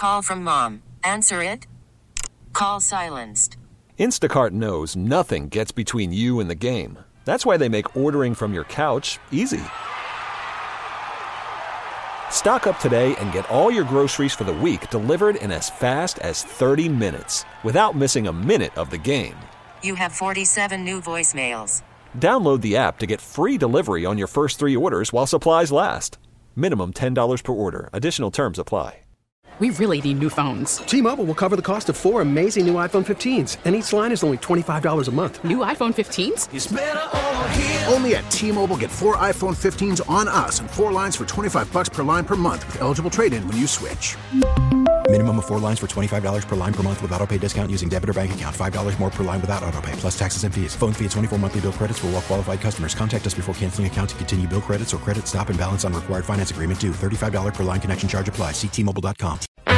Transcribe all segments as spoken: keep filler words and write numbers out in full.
call from mom. Answer it. Call silenced. Instacart knows nothing gets between you and the game. That's why they make ordering from your couch easy. Stock up today and get all your groceries for the week delivered in as fast as thirty minutes without missing a minute of the game. You have forty-seven new voicemails. Download the app to get free delivery on your first three orders while supplies last. Minimum ten dollars per order. Additional terms apply. We really need new phones. T-Mobile will cover the cost of four amazing new iPhone fifteens, and each line is only twenty-five dollars a month. New iPhone fifteens? It's better over here. Only at T-Mobile, get four iPhone fifteens on us and four lines for twenty-five bucks per line per month with eligible trade-in when you switch. Minimum of four lines for twenty-five dollars per line per month with autopay discount using debit or bank account. five dollars more per line without autopay, plus taxes and fees. Phone fee at twenty-four monthly bill credits for well-qualified customers. Contact us before canceling account to continue bill credits or credit stop and balance on required finance agreement due. thirty-five dollars per line connection charge applies. See T Mobile dot com.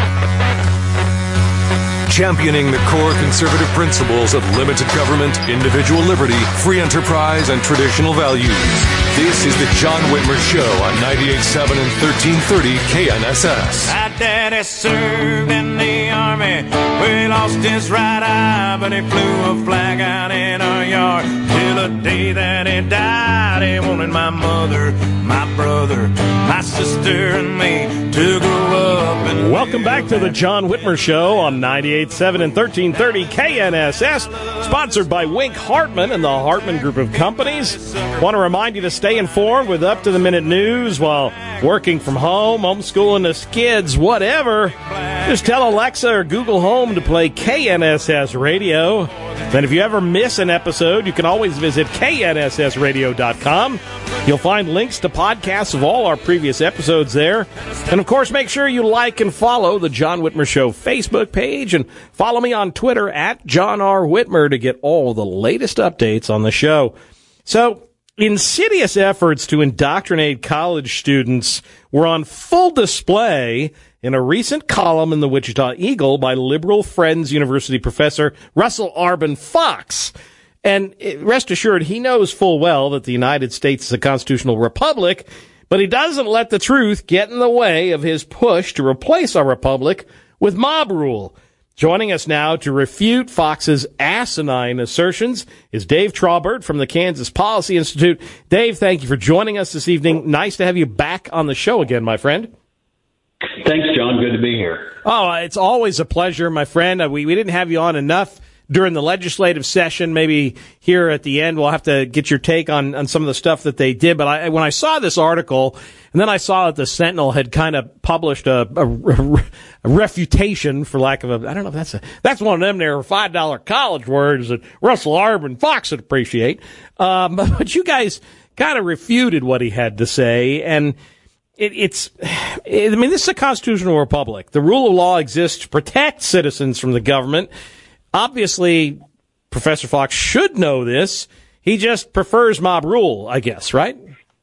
Championing the core conservative principles of limited government, individual liberty, free enterprise, and traditional values. This is the John Whitmer Show on ninety-eight point seven and thirteen thirty K N S S. My daddy served in the army. We lost his right eye, but he flew a flag out in our yard. Till the day that he died, he wanted my mother, my brother, my sister, and me to grow up. And welcome back to the John Whitmer Show on ninety-eight point seven and thirteen thirty K N S S, sponsored by Wink Hartman and the Hartman Group of Companies. Want to remind you to stay informed with up-to-the-minute news while working from home, homeschooling the kids, whatever. Just tell Alexa or Google Home to play K N S S Radio. Then if you ever miss an episode, you can always visit K N S S radio dot com. You'll find links to podcasts of all our previous episodes there. And, of course, make sure you like and follow the John Whitmer Show Facebook page and follow me on Twitter at John R. Whitmer to get all the latest updates on the show. So, insidious efforts to indoctrinate college students were on full display in a recent column in the Wichita Eagle by Liberal Friends University professor Russell Arbin Fox. And rest assured, he knows full well that the United States is a constitutional republic, but he doesn't let the truth get in the way of his push to replace our republic with mob rule. Joining us now to refute Fox's asinine assertions is Dave Traubert from the Kansas Policy Institute. Dave, thank you for joining us this evening. Nice to have you back on the show again, my friend. Thanks, John. Good to be here. Oh, it's always a pleasure, my friend. We, we didn't have you on enough during the legislative session. Maybe here at the end we'll have to get your take on, on some of the stuff that they did. But I, when I saw this article, and then I saw that the Sentinel had kind of published a, a, a refutation, for lack of a, I don't know if that's a, that's one of them there five dollar college words that Russell Arbin Fox would appreciate. Um, but you guys kind of refuted what he had to say, and It, it's, I mean, this is a constitutional republic. The rule of law exists to protect citizens from the government. Obviously, Professor Fox should know this. He just prefers mob rule, I guess, right?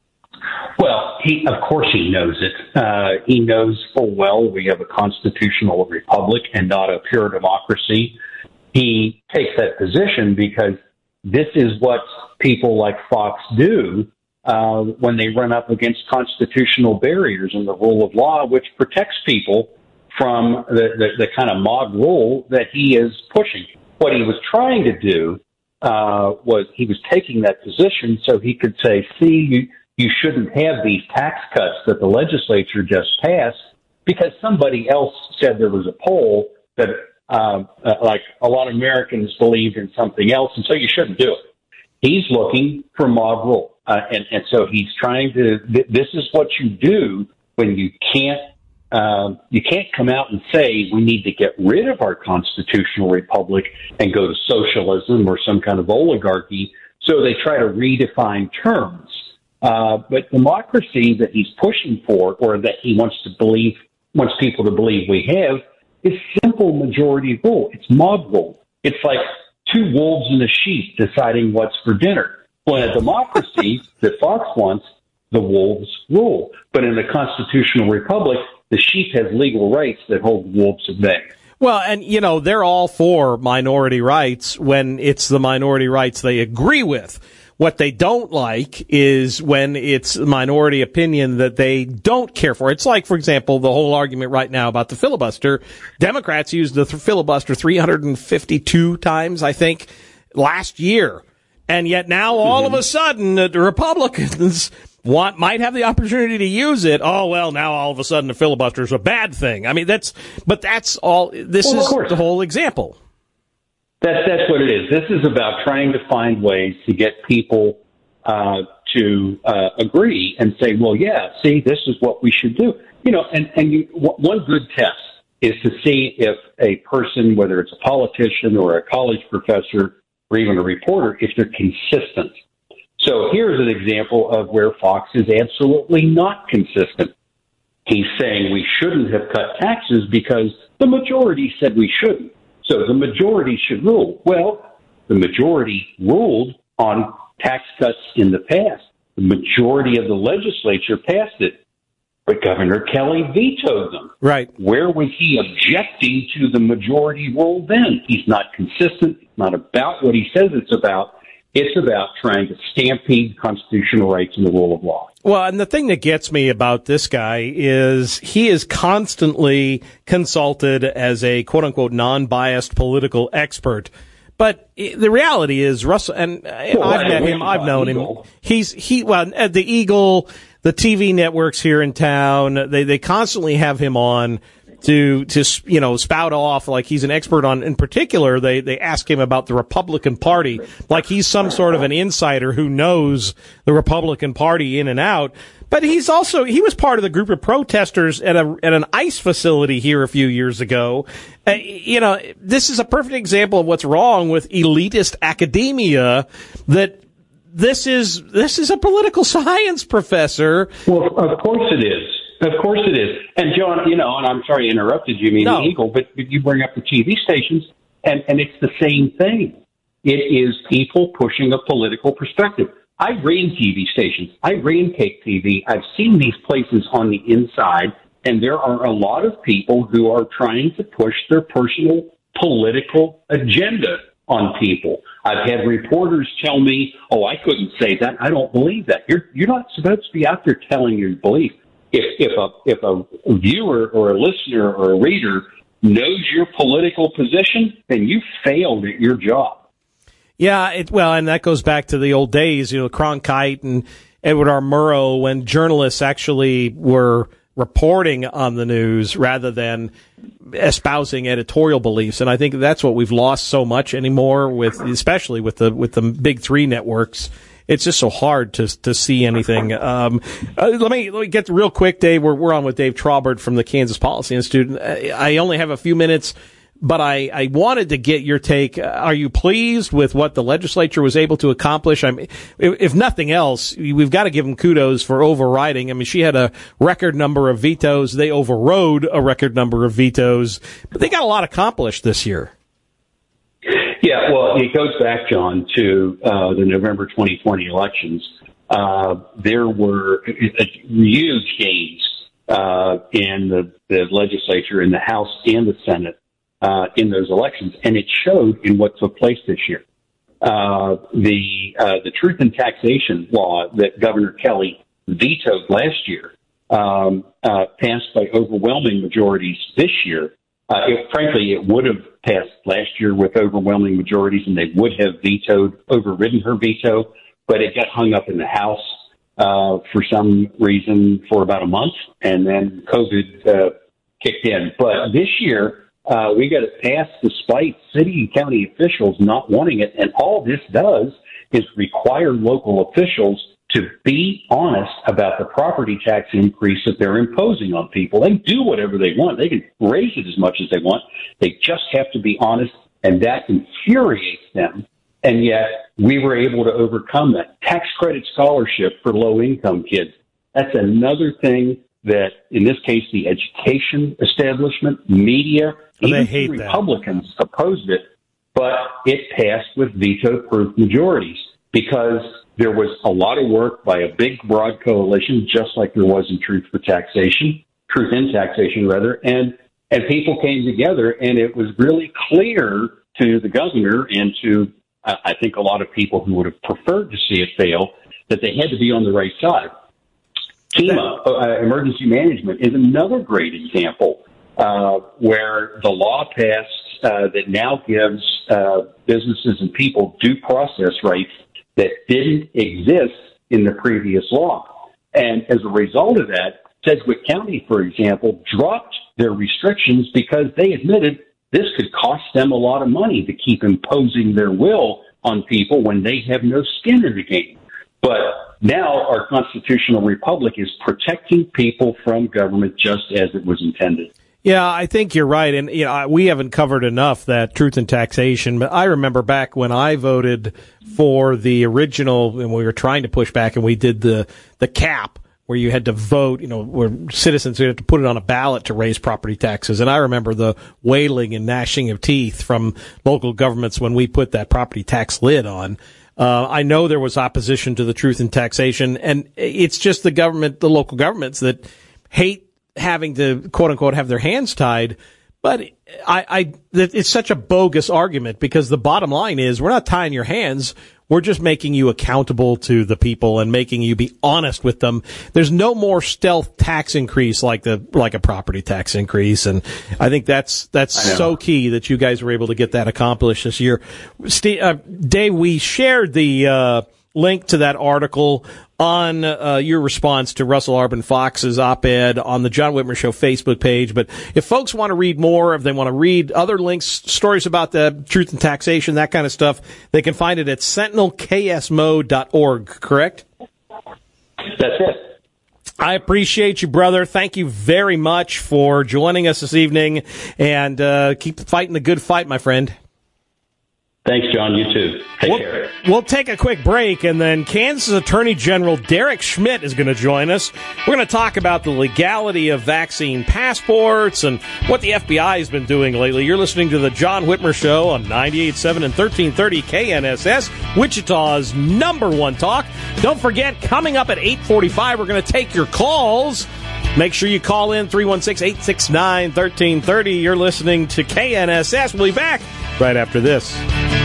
Well, he, of course he knows it. Uh, he knows full well we have a constitutional republic and not a pure democracy. He takes that position because this is what people like Fox do Uh, when they run up against constitutional barriers in the rule of law, which protects people from the, the, the kind of mob rule that he is pushing. What he was trying to do uh, was he was taking that position so he could say, see, you, you shouldn't have these tax cuts that the legislature just passed because somebody else said there was a poll that, uh, uh, like, a lot of Americans believed in something else, and so you shouldn't do it. He's looking for mob rule. Uh, and, and so he's trying to, th- this is what you do when you can't, um, you can't come out and say we need to get rid of our constitutional republic and go to socialism or some kind of oligarchy. So they try to redefine terms. Uh, but democracy that he's pushing for, or that he wants to believe, wants people to believe we have, is simple majority rule. It's mob rule. It's like two wolves and a sheep deciding what's for dinner. Well, in a democracy that Fox wants, the wolves rule. But in a constitutional republic, the sheep has legal rights that hold wolves at bay. Well, and, you know, they're all for minority rights when it's the minority rights they agree with. What they don't like is when it's minority opinion that they don't care for. It's like, for example, the whole argument right now about the filibuster. Democrats used the th- filibuster three hundred fifty-two times, I think, last year. And yet now all of a sudden the Republicans want might have the opportunity to use it. Oh, well, now all of a sudden the filibuster is a bad thing. I mean, that's but that's all. This well, is the whole example. That's that's what it is. This is about trying to find ways to get people uh, to uh, agree and say, well, yeah, see, this is what we should do. You know, and and you, w- one good test is to see if a person, whether it's a politician or a college professor or even a reporter, if they're consistent. So here's an example of where Fox is absolutely not consistent. He's saying we shouldn't have cut taxes because the majority said we shouldn't. So the majority should rule. Well, the majority ruled on tax cuts in the past. The majority of the legislature passed it, but Governor Kelly vetoed them. Right. Where was he objecting to the majority rule then? He's not consistent. It's not about what he says it's about. It's about trying to stampede constitutional rights and the rule of law. Well, and the thing that gets me about this guy is he is constantly consulted as a quote-unquote non-biased political expert. But the reality is, Russell, and well, I've met him, I've known Eagle. him. He's, he, well, at the Eagle, the T V networks here in town, they, they constantly have him on to, to, you know, spout off like he's an expert on, in particular, they, they ask him about the Republican Party, like he's some sort of an insider who knows the Republican Party in and out. But he's also, he was part of the group of protesters at a, at an ICE facility here a few years ago. Uh, you know, this is a perfect example of what's wrong with elitist academia, that this is, this is a political science professor. Well, of course it is. Of course it is. And, John, you know, and I'm sorry I interrupted you, meaning no. Eagle, but, but you bring up the T V stations, and, and it's the same thing. It is people pushing a political perspective. I ran T V stations. I ran Cake T V. I've seen these places on the inside, and there are a lot of people who are trying to push their personal political agenda on people. I've had reporters tell me, oh, I couldn't say that. I don't believe that. You're, you're not supposed to be out there telling your belief. If, if a if a viewer or a listener or a reader knows your political position, then you failed at your job. Yeah, it, well, and that goes back to the old days, you know, Cronkite and Edward R. Murrow, when journalists actually were reporting on the news rather than espousing editorial beliefs. And I think that's what we've lost so much anymore, with especially with the with the big three networks. It's just so hard to to see anything. Um, uh, let me let me get real quick, Dave. We're we're on with Dave Traubert from the Kansas Policy Institute. I only have a few minutes, but I, I wanted to get your take. Are you pleased with what the legislature was able to accomplish? I mean, if, if nothing else, we've got to give them kudos for overriding. I mean, she had a record number of vetoes. They overrode a record number of vetoes, but they got a lot accomplished this year. Yeah, well, it goes back, John, to uh, the November twenty twenty elections. Uh, there were huge gains uh, in the, the legislature, in the House and the Senate uh, in those elections, and it showed in what took place this year. Uh, the uh, the Truth in Taxation law that Governor Kelly vetoed last year um, uh, passed by overwhelming majorities this year. Uh, it, frankly, it would have passed last year with overwhelming majorities, and they would have vetoed, overridden her veto, but it got hung up in the House uh, for some reason for about a month, and then COVID uh, kicked in. But this year, uh, we got it passed despite city and county officials not wanting it, and all this does is require local officials to be honest about the property tax increase that they're imposing on people. They do whatever they want. They can raise it as much as they want. They just have to be honest, and that infuriates them. And yet we were able to overcome that. Tax credit scholarship for low-income kids. That's another thing that, in this case, the education establishment, media, oh, even hate Republicans that. opposed it, but it passed with veto-proof majorities because there was a lot of work by a big, broad coalition, just like there was in Truth for Taxation, Truth in Taxation, rather, and and people came together, and it was really clear to the governor and to I, I think a lot of people who would have preferred to see it fail, that they had to be on the right side. FEMA, uh, emergency management, is another great example uh, where the law passed uh, that now gives uh, businesses and people due process rights that didn't exist in the previous law. And as a result of that, Sedgwick County, for example, dropped their restrictions because they admitted this could cost them a lot of money to keep imposing their will on people when they have no skin in the game. But now our constitutional republic is protecting people from government just as it was intended. Yeah, I think you're right. And, you know, we haven't covered enough that truth in taxation. But I remember back when I voted for the original, and we were trying to push back, and we did the, the cap where you had to vote, you know, where citizens had to put it on a ballot to raise property taxes. And I remember the wailing and gnashing of teeth from local governments when we put that property tax lid on. Uh, I know there was opposition to the truth in taxation, and it's just the government, the local governments that hate having to, quote unquote, have their hands tied. But I, I, it's such a bogus argument, because the bottom line is we're not tying your hands. We're just making you accountable to the people and making you be honest with them. There's no more stealth tax increase like the, like a property tax increase. And I think that's, that's so key that you guys were able to get that accomplished this year. Steve, uh, Dave, we shared the, uh, link to that article on uh, your response to Russell Arbin Fox's op-ed on the John Whitmer Show Facebook page. But if folks want to read more, if they want to read other links, stories about the truth and taxation, that kind of stuff, they can find it at sentinel k s m o dot org, correct? That's it. I appreciate you, brother. Thank you very much for joining us this evening, and uh, keep fighting the good fight, my friend. Thanks, John. You too. Take we'll, care. We'll take a quick break, and then Kansas Attorney General Derek Schmidt is going to join us. We're going to talk about the legality of vaccine passports and what the F B I has been doing lately. You're listening to the John Whitmer Show on ninety-eight point seven and thirteen thirty K N S S, Wichita's number one talk. Don't forget, coming up at eight forty-five, we're going to take your calls. Make sure you call in three one six, eight six nine, one three three zero. You're listening to K N S S. We'll be back right after this.